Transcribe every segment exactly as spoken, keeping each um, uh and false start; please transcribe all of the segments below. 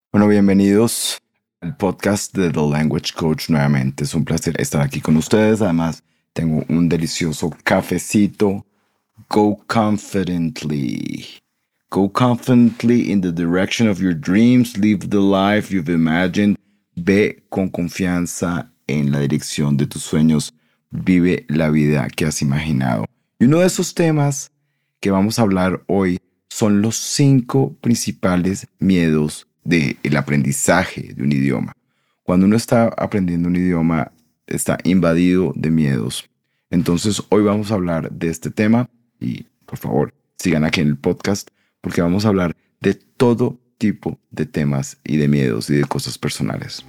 Bueno, bienvenidos al podcast de The Language Coach nuevamente. Es un placer estar aquí con ustedes. Además, tengo un delicioso cafecito. Go confidently. Go confidently in the direction of your dreams. Live the life you've imagined. Ve con confianza en la dirección de tus sueños. Vive la vida que has imaginado. Y uno de esos temas que vamos a hablar hoy son los cinco principales miedos del aprendizaje de un idioma. Cuando uno está aprendiendo un idioma, está invadido de miedos. Entonces, hoy vamos a hablar de este tema y, por favor, sigan aquí en el podcast porque vamos a hablar de todo tipo de temas y de miedos y de cosas personales.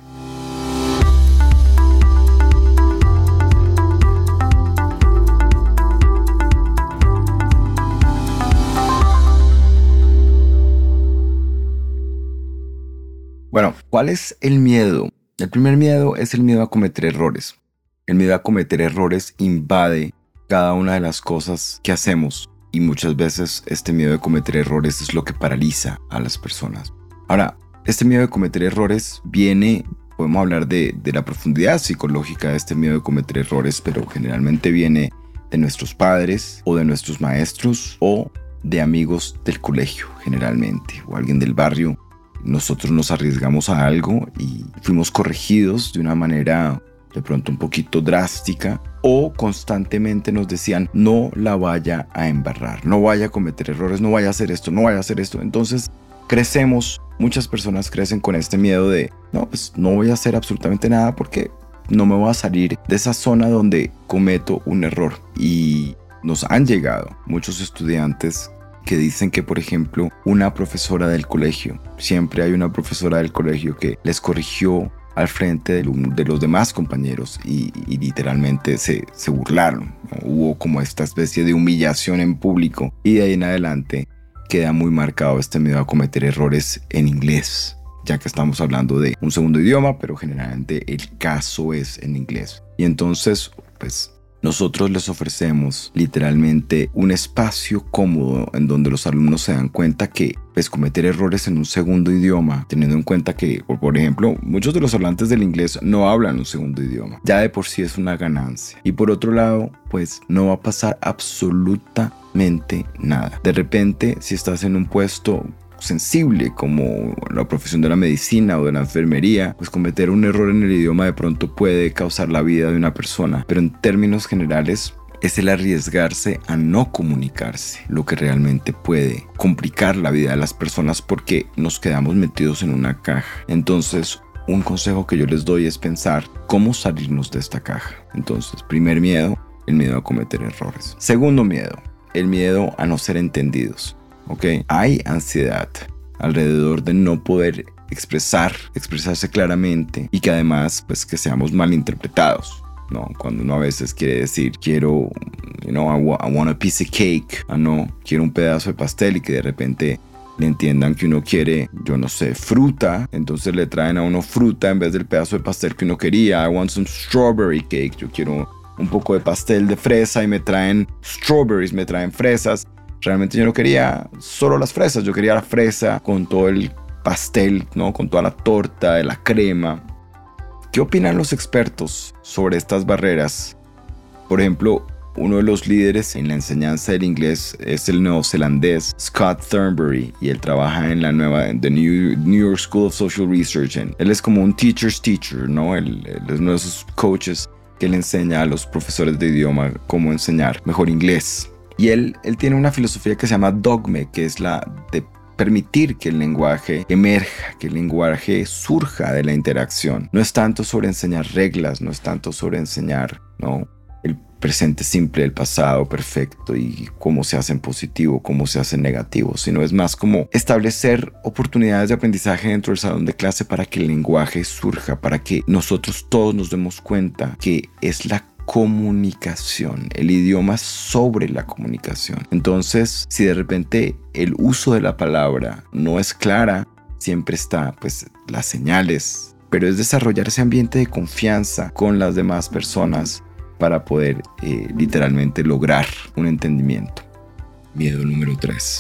Bueno, ¿cuál es el miedo? El primer miedo es el miedo a cometer errores. El miedo a cometer errores invade cada una de las cosas que hacemos y muchas veces este miedo de cometer errores es lo que paraliza a las personas. Ahora, este miedo de cometer errores viene, podemos hablar de, de la profundidad psicológica de este miedo de cometer errores, pero generalmente viene de nuestros padres o de nuestros maestros o de amigos del colegio generalmente o alguien del barrio. Nosotros nos arriesgamos a algo y fuimos corregidos de una manera de pronto un poquito drástica o constantemente nos decían no la vaya a embarrar, no vaya a cometer errores, no vaya a hacer esto, no vaya a hacer esto. Entonces crecemos, muchas personas crecen con este miedo de no, pues no voy a hacer absolutamente nada porque no me voy a salir de esa zona donde cometo un error. Y nos han llegado muchos estudiantes que dicen que, por ejemplo, una profesora del colegio, siempre hay una profesora del colegio que les corrigió al frente de, de los demás compañeros y, y literalmente se, se burlaron, ¿no? Hubo como esta especie de humillación en público y de ahí en adelante queda muy marcado este miedo a cometer errores en inglés, ya que estamos hablando de un segundo idioma, pero generalmente el caso es en inglés. Y entonces, pues, nosotros les ofrecemos literalmente un espacio cómodo en donde los alumnos se dan cuenta que pues, cometer errores en un segundo idioma, teniendo en cuenta que, por ejemplo, muchos de los hablantes del inglés no hablan un segundo idioma, ya de por sí es una ganancia. Y por otro lado, pues no va a pasar absolutamente nada. De repente, si estás en un puesto sensible como la profesión de la medicina o de la enfermería, pues cometer un error en el idioma de pronto puede causar la vida de una persona, pero en términos generales es el arriesgarse a no comunicarse lo que realmente puede complicar la vida de las personas porque nos quedamos metidos en una caja. Entonces, un consejo que yo les doy es pensar cómo salirnos de esta caja. Entonces, primer miedo, el miedo a cometer errores. Segundo miedo, el miedo a no ser entendidos. Okay. Hay ansiedad alrededor de no poder expresar, expresarse claramente y que además pues que seamos malinterpretados, ¿no? Cuando uno a veces quiere decir quiero, you know, I, wa- I want a piece of cake, ah no, quiero un pedazo de pastel y que de repente le entiendan que uno quiere, yo no sé, fruta, entonces le traen a uno fruta en vez del pedazo de pastel que uno quería. I want some strawberry cake, yo quiero un poco de pastel de fresa y me traen strawberries, me traen fresas. Realmente yo no quería solo las fresas, yo quería la fresa con todo el pastel, ¿no? Con toda la torta, la crema. ¿Qué opinan los expertos sobre estas barreras? Por ejemplo, uno de los líderes en la enseñanza del inglés es el neozelandés Scott Thornbury y él trabaja en la nueva The New, New York School of Social Research. Él es como un teacher's teacher, ¿no? Él, él es uno de esos coaches que le enseña a los profesores de idioma cómo enseñar mejor inglés. Y él, él tiene una filosofía que se llama dogme, que es la de permitir que el lenguaje emerja, que el lenguaje surja de la interacción. No es tanto sobre enseñar reglas, no es tanto sobre enseñar, ¿no?, el presente simple, el pasado perfecto y cómo se hace en positivo, cómo se hace en negativo, sino es más como establecer oportunidades de aprendizaje dentro del salón de clase para que el lenguaje surja, para que nosotros todos nos demos cuenta que es la comunicación, el idioma sobre la comunicación. Entonces, si de repente el uso de la palabra no es clara, siempre está pues las señales, pero es desarrollar ese ambiente de confianza con las demás personas para poder eh, literalmente lograr un entendimiento. Miedo número tres,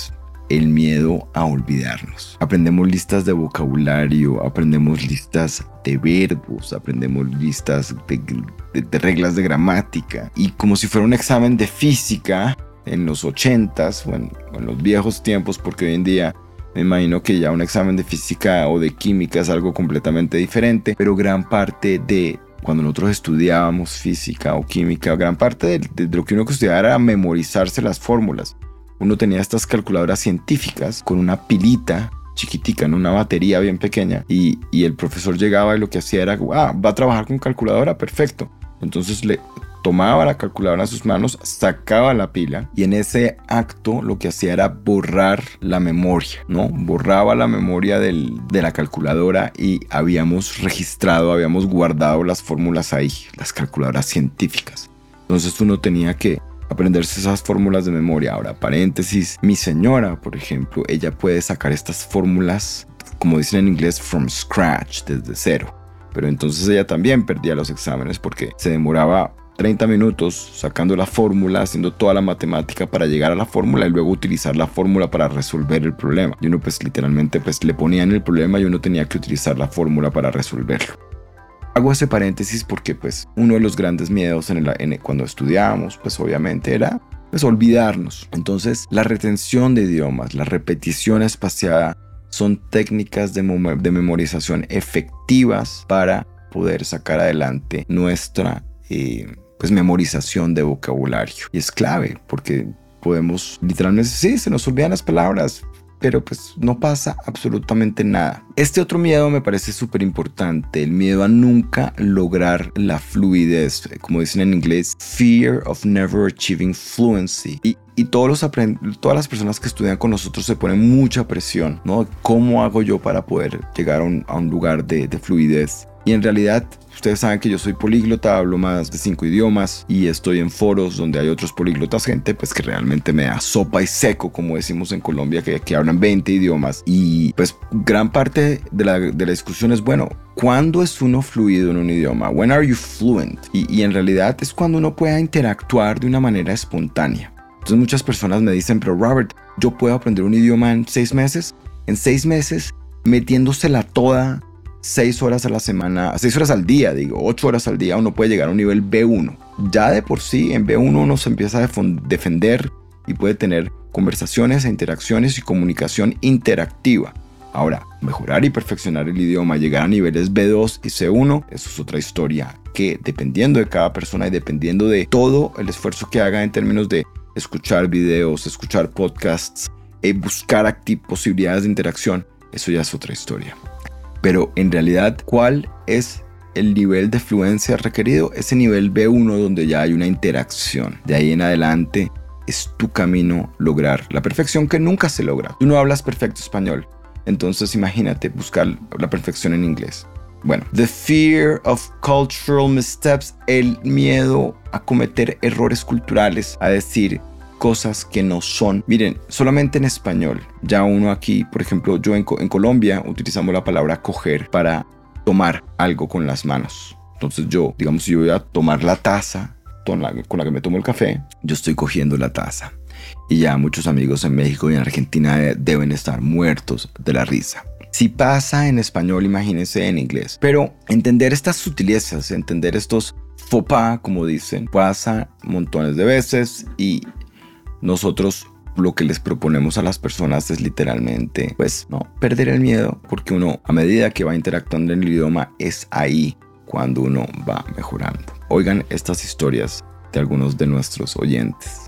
el miedo a olvidarnos. Aprendemos listas de vocabulario, aprendemos listas de verbos, aprendemos listas de, de, de reglas de gramática. Y como si fuera un examen de física en los ochentas o en, o en los viejos tiempos, porque hoy en día me imagino que ya un examen de física o de química es algo completamente diferente, pero gran parte de cuando nosotros estudiábamos física o química, gran parte de, de, de lo que uno estudiaba era memorizarse las fórmulas. Uno tenía estas calculadoras científicas con una pilita chiquitica, ¿no? Una batería bien pequeña, y, y el profesor llegaba y lo que hacía era, ah, va a trabajar con calculadora, perfecto. Entonces le tomaba la calculadora en sus manos, sacaba la pila y en ese acto lo que hacía era borrar la memoria, ¿no? Borraba la memoria del, de la calculadora y habíamos registrado, habíamos guardado las fórmulas ahí, las calculadoras científicas. Entonces uno tenía que aprenderse esas fórmulas de memoria. Ahora, paréntesis, mi señora, por ejemplo, ella puede sacar estas fórmulas, como dicen en inglés, from scratch, desde cero. Pero entonces ella también perdía los exámenes porque se demoraba treinta minutos sacando la fórmula, haciendo toda la matemática para llegar a la fórmula y luego utilizar la fórmula para resolver el problema. Y uno pues literalmente pues le ponían el problema y uno tenía que utilizar la fórmula para resolverlo. Hago ese paréntesis porque pues uno de los grandes miedos en el, en el, cuando estudiábamos pues obviamente era pues olvidarnos. Entonces la retención de idiomas, la repetición espaciada son técnicas de, mem- de memorización efectivas para poder sacar adelante nuestra eh, pues memorización de vocabulario. Y es clave porque podemos literalmente, sí, se nos olvidan las palabras, pero pues no pasa absolutamente nada. Este otro miedo me parece súper importante, el miedo a nunca lograr la fluidez, como dicen en inglés, fear of never achieving fluency. Y, y todos los aprend- todas las personas que estudian con nosotros se ponen mucha presión, ¿no? ¿Cómo hago yo para poder llegar a un, a un lugar de, de fluidez? Y en realidad, ustedes saben que yo soy políglota, hablo más de cinco idiomas y estoy en foros donde hay otros políglotas, gente pues que realmente me da sopa y seco, como decimos en Colombia, que, que hablan veinte idiomas. Y pues gran parte de la, de la discusión es, bueno, ¿cuándo es uno fluido en un idioma? When are you fluent? Y, y en realidad es cuando uno pueda interactuar de una manera espontánea. Entonces muchas personas me dicen, pero Robert, ¿yo puedo aprender un idioma en seis meses? En seis meses, metiéndosela toda, seis horas a la semana, seis horas al día, digo, ocho horas al día, uno puede llegar a un nivel B uno. Ya de por sí, en B uno uno se empieza a defend- defender y puede tener conversaciones, interacciones y comunicación interactiva. Ahora, mejorar y perfeccionar el idioma, llegar a niveles B dos y C uno, eso es otra historia que dependiendo de cada persona y dependiendo de todo el esfuerzo que haga en términos de escuchar videos, escuchar podcasts, eh, buscar acti- posibilidades de interacción, eso ya es otra historia. Pero en realidad, ¿cuál es el nivel de fluencia requerido? Ese nivel B uno donde ya hay una interacción. De ahí en adelante es tu camino lograr la perfección que nunca se logra. Tú no hablas perfecto español, entonces imagínate buscar la perfección en inglés. Bueno, the fear of cultural missteps, el miedo a cometer errores culturales, a decir cosas que no son. Miren, solamente en español, ya uno aquí, por ejemplo, yo en, en Colombia utilizamos la palabra coger para tomar algo con las manos. Entonces yo, digamos, si yo voy a tomar la taza con la, con la que me tomo el café, yo estoy cogiendo la taza. Y ya muchos amigos en México y en Argentina deben estar muertos de la risa. Si pasa en español, imagínense en inglés. Pero entender estas sutilezas, entender estos faux pas, como dicen, pasa montones de veces y nosotros lo que les proponemos a las personas es literalmente, pues, no perder el miedo, porque uno, a medida que va interactuando en el idioma, es ahí cuando uno va mejorando. Oigan estas historias de algunos de nuestros oyentes.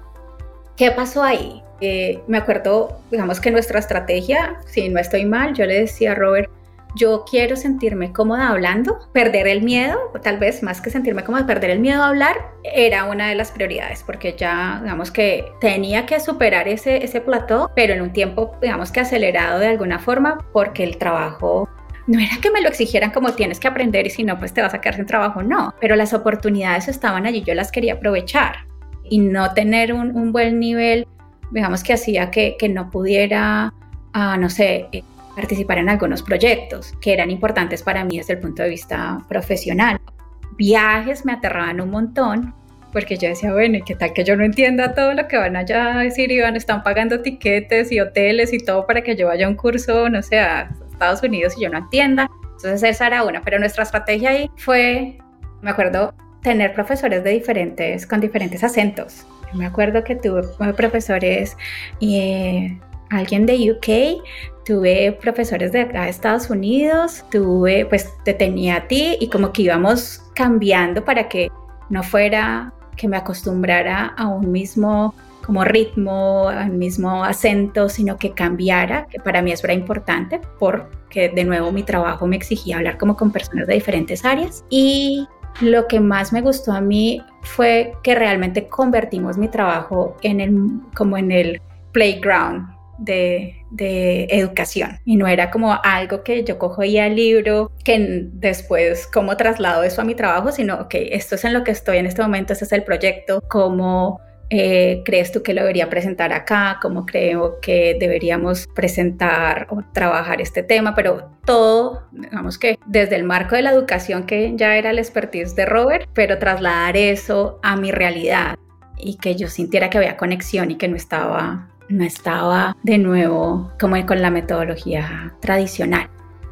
¿Qué pasó ahí? Eh, me acuerdo, digamos que nuestra estrategia, si no estoy mal, yo le decía a Robert, yo quiero sentirme cómoda hablando, perder el miedo, tal vez más que sentirme cómoda, perder el miedo a hablar, era una de las prioridades, porque ya, digamos que tenía que superar ese, ese plató, pero en un tiempo, digamos que acelerado de alguna forma, porque el trabajo no era que me lo exigieran como tienes que aprender y si no, pues te vas a quedar sin trabajo, no, pero las oportunidades estaban allí, yo las quería aprovechar y no tener un, un buen nivel, digamos que hacía que, que no pudiera, uh, no sé, participar en algunos proyectos que eran importantes para mí desde el punto de vista profesional. Viajes me aterraban un montón porque yo decía, bueno, ¿y qué tal que yo no entienda todo lo que van allá a decir? Y van, están pagando tiquetes y hoteles y todo para que yo vaya a un curso, no sé, a Estados Unidos y yo no entienda. Entonces esa era una, pero nuestra estrategia ahí fue, me acuerdo, tener profesores de diferentes, con diferentes acentos. Me acuerdo que tuve profesores, eh, alguien de U K, tuve profesores de acá de Estados Unidos, tuve, pues te tenía a ti y como que íbamos cambiando para que no fuera que me acostumbrara a un mismo como ritmo, al mismo acento, sino que cambiara, que para mí eso era importante porque de nuevo mi trabajo me exigía hablar como con personas de diferentes áreas. Y lo que más me gustó a mí fue que realmente convertimos mi trabajo en el, como en el playground de, de educación, y no era como algo que yo cojo ahí al libro que después cómo traslado eso a mi trabajo, sino ok, esto es en lo que estoy en este momento, este es el proyecto, cómo eh, crees tú que lo debería presentar acá, cómo creo que deberíamos presentar o trabajar este tema, pero todo, digamos que desde el marco de la educación, que ya era el expertise de Robert, pero trasladar eso a mi realidad y que yo sintiera que había conexión y que no estaba no estaba de nuevo como con la metodología tradicional.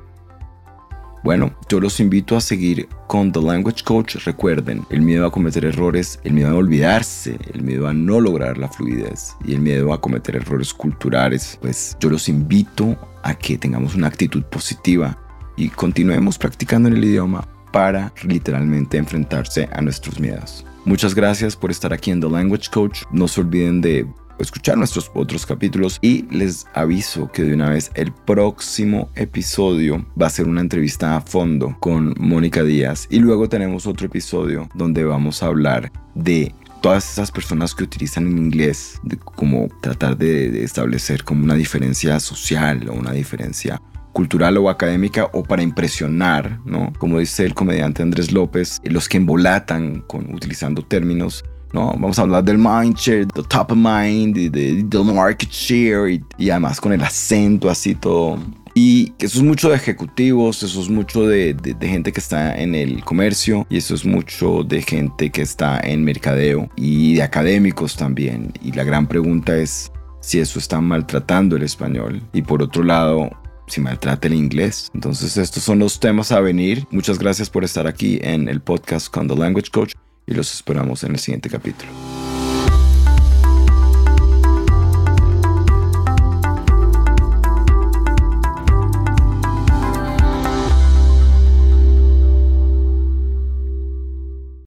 Bueno, yo los invito a seguir con The Language Coach. Recuerden, el miedo a cometer errores, el miedo a olvidarse, el miedo a no lograr la fluidez y el miedo a cometer errores culturales, pues yo los invito a que tengamos una actitud positiva y continuemos practicando en el idioma para literalmente enfrentarse a nuestros miedos. Muchas gracias por estar aquí en The Language Coach. No se olviden de escuchar nuestros otros capítulos y les aviso que de una vez el próximo episodio va a ser una entrevista a fondo con Mónica Díaz, y luego tenemos otro episodio donde vamos a hablar de todas esas personas que utilizan el inglés, de cómo tratar de, de establecer como una diferencia social o una diferencia cultural o académica, o para impresionar, ¿no? Como dice el comediante Andrés López, los que embolatan con utilizando términos. No, vamos a hablar del mind share, del top of mind, del de, de market share, y, y además con el acento así todo. Y eso es mucho de ejecutivos, eso es mucho de, de, de gente que está en el comercio, y eso es mucho de gente que está en mercadeo y de académicos también. Y la gran pregunta es si eso está maltratando el español, y por otro lado, si maltrata el inglés. Entonces estos son los temas a venir. Muchas gracias por estar aquí en el podcast con The Language Coach, y los esperamos en el siguiente capítulo.